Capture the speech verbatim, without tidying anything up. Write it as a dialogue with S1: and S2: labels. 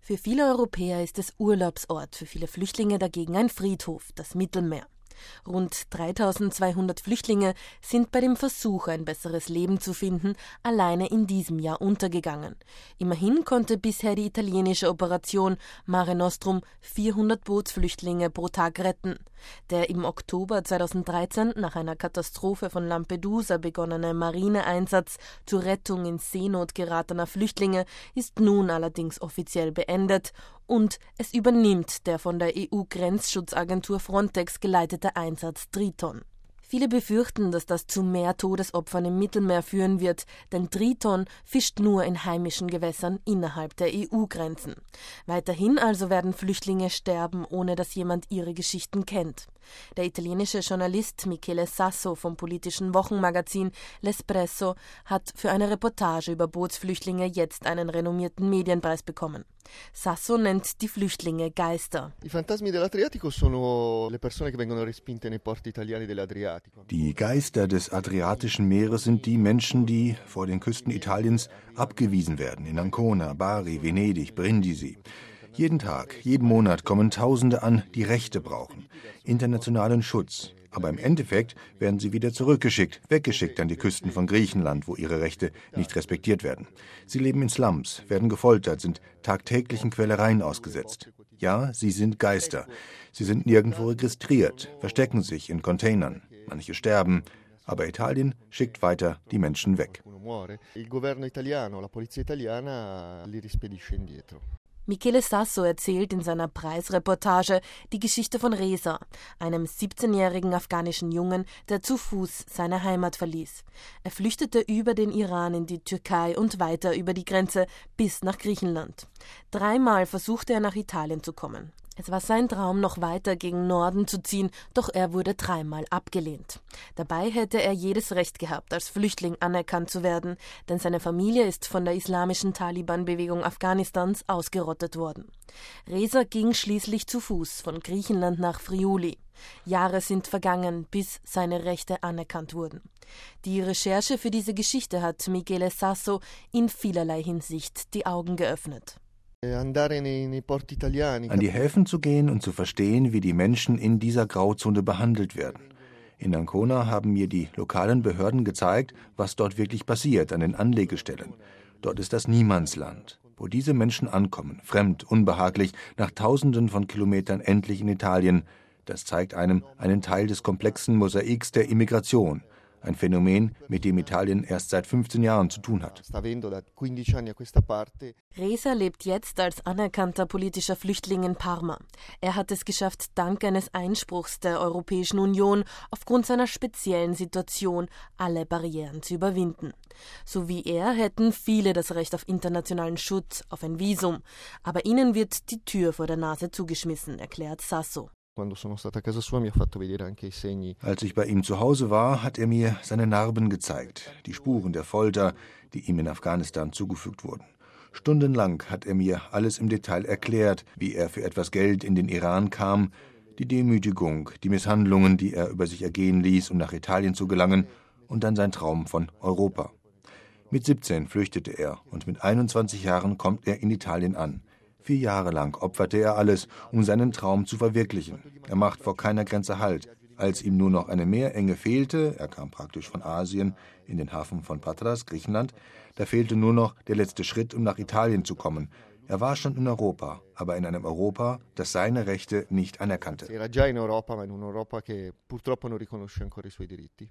S1: Für viele Europäer ist es Urlaubsort, für viele Flüchtlinge dagegen ein Friedhof, das Mittelmeer. Rund dreitausendzweihundert Flüchtlinge sind bei dem Versuch, ein besseres Leben zu finden, alleine in diesem Jahr untergegangen. Immerhin konnte bisher die italienische Operation Mare Nostrum vierhundert Bootsflüchtlinge pro Tag retten. Der im Oktober zweitausenddreizehn nach einer Katastrophe von Lampedusa begonnene Marineeinsatz zur Rettung in Seenot geratener Flüchtlinge ist nun allerdings offiziell beendet und es übernimmt der von der E U-Grenzschutzagentur Frontex geleitete Einsatz Triton. Viele befürchten, dass das zu mehr Todesopfern im Mittelmeer führen wird, denn Triton fischt nur in heimischen Gewässern innerhalb der E U-Grenzen. Weiterhin also werden Flüchtlinge sterben, ohne dass jemand ihre Geschichten kennt. Der italienische Journalist Michele Sasso vom politischen Wochenmagazin L'Espresso hat für eine Reportage über Bootsflüchtlinge jetzt einen renommierten Medienpreis bekommen. Sasso nennt die Flüchtlinge Geister.
S2: Die Geister des Adriatischen Meeres sind die Menschen, die vor den Küsten Italiens abgewiesen werden, in Ancona, Bari, Venedig, Brindisi. Jeden Tag, jeden Monat kommen Tausende an, die Rechte brauchen, internationalen Schutz. Aber im Endeffekt werden sie wieder zurückgeschickt, weggeschickt an die Küsten von Griechenland, wo ihre Rechte nicht respektiert werden. Sie leben in Slums, werden gefoltert, sind tagtäglichen Quälereien ausgesetzt. Ja, sie sind Geister. Sie sind nirgendwo registriert, verstecken sich in Containern. Manche sterben, aber Italien schickt weiter die Menschen weg.
S1: Michele Sasso erzählt in seiner Preisreportage die Geschichte von Reza, einem siebzehnjährigen afghanischen Jungen, der zu Fuß seine Heimat verließ. Er flüchtete über den Iran in die Türkei und weiter über die Grenze bis nach Griechenland. Dreimal versuchte er nach Italien zu kommen. Es war sein Traum, noch weiter gegen Norden zu ziehen, doch er wurde dreimal abgelehnt. Dabei hätte er jedes Recht gehabt, als Flüchtling anerkannt zu werden, denn seine Familie ist von der islamischen Taliban-Bewegung Afghanistans ausgerottet worden. Reza ging schließlich zu Fuß von Griechenland nach Friuli. Jahre sind vergangen, bis seine Rechte anerkannt wurden. Die Recherche für diese Geschichte hat Michele Sasso in vielerlei Hinsicht die Augen geöffnet.
S2: An die Häfen zu gehen und zu verstehen, wie die Menschen in dieser Grauzone behandelt werden. In Ancona haben mir die lokalen Behörden gezeigt, was dort wirklich passiert an den Anlegestellen. Dort ist das Niemandsland. Wo diese Menschen ankommen, fremd, unbehaglich, nach Tausenden von Kilometern endlich in Italien, das zeigt einem einen Teil des komplexen Mosaiks der Immigration. Ein Phänomen, mit dem Italien erst seit fünfzehn Jahren zu tun hat.
S1: Reza lebt jetzt als anerkannter politischer Flüchtling in Parma. Er hat es geschafft, dank eines Einspruchs der Europäischen Union aufgrund seiner speziellen Situation alle Barrieren zu überwinden. So wie er hätten viele das Recht auf internationalen Schutz, auf ein Visum. Aber ihnen wird die Tür vor der Nase zugeschmissen, erklärt Sasso.
S2: Als ich bei ihm zu Hause war, hat er mir seine Narben gezeigt, die Spuren der Folter, die ihm in Afghanistan zugefügt wurden. Stundenlang hat er mir alles im Detail erklärt, wie er für etwas Geld in den Iran kam, die Demütigung, die Misshandlungen, die er über sich ergehen ließ, um nach Italien zu gelangen, und dann sein Traum von Europa. Mit siebzehn flüchtete er und mit einundzwanzig Jahren kommt er in Italien an. Vier Jahre lang opferte er alles, um seinen Traum zu verwirklichen. Er macht vor keiner Grenze Halt. Als ihm nur noch eine Meerenge fehlte, er kam praktisch von Asien in den Hafen von Patras, Griechenland, da fehlte nur noch der letzte Schritt, um nach Italien zu kommen. Er war schon in Europa, aber in einem Europa, das seine Rechte nicht anerkannte.